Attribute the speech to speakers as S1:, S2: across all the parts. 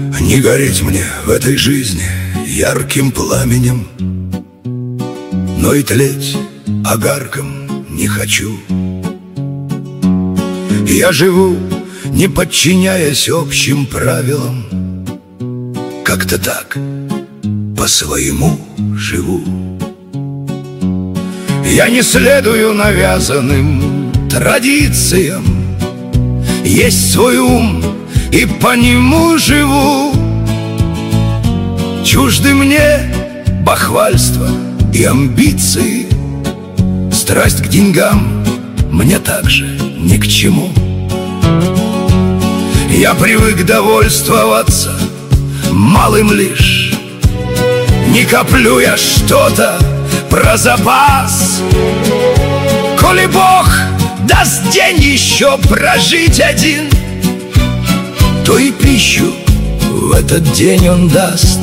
S1: Не гореть мне в этой жизни ярким пламенем, но и тлеть огарком не хочу. Я живу, не подчиняясь общим правилам, как-то так, по-своему живу. Я не следую навязанным традициям, есть свой ум, и по нему живу. Чужды мне бахвальство и амбиции, страсть к деньгам мне также ни к чему. Я привык довольствоваться малым лишь, не коплю я что-то про запас. Коли Бог даст день еще прожить один, то и пищу в этот день Он даст.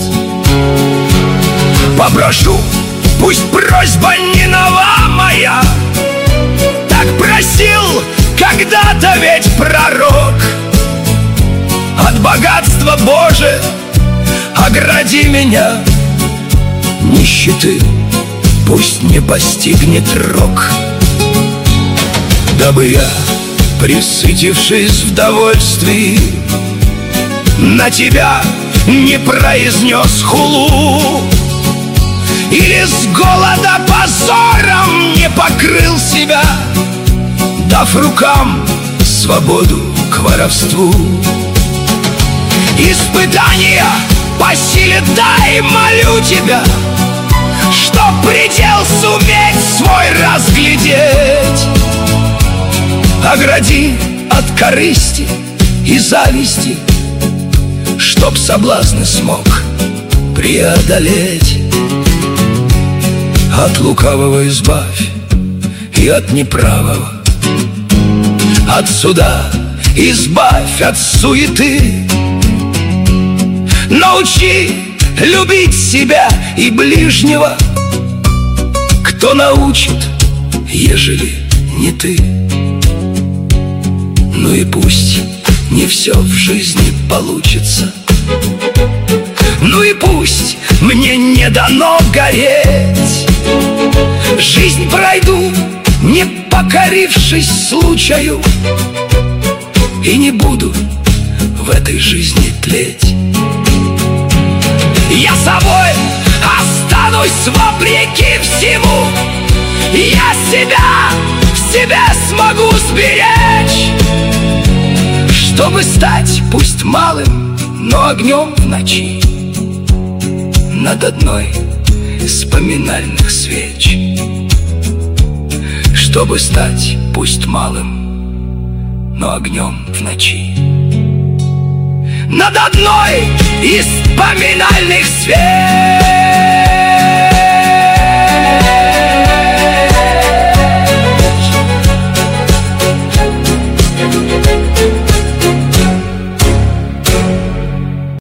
S1: Попрошу, пусть просьба не нова моя, так просил когда-то ведь пророк. От богатства, Боже, огради меня, нищеты пусть не постигнет рок. Дабы я, присытившись в довольствии, на тебя не произнес хулу, или с голода позором не покрыл себя, дав рукам свободу к воровству. Испытания по силе дай, молю тебя, чтоб предел суметь свой разглядеть. Огради от корысти и зависти, чтоб соблазны смог преодолеть. От лукавого избавь и от неправого, от суда избавь, от суеты. Научи любить себя и ближнего, кто научит, ежели не ты. Ну и пусть не все в жизни получится, ну и пусть мне не дано гореть. Жизнь пройду, не покорившись случаю, и не буду в этой жизни тлеть. Я собой останусь вопреки всему, я себя в себе смогу сберечь, чтобы стать пусть малым, но огнем в ночи над одной из поминальных свеч. Чтобы стать пусть малым, но огнем в ночи над одной из поминальных свеч.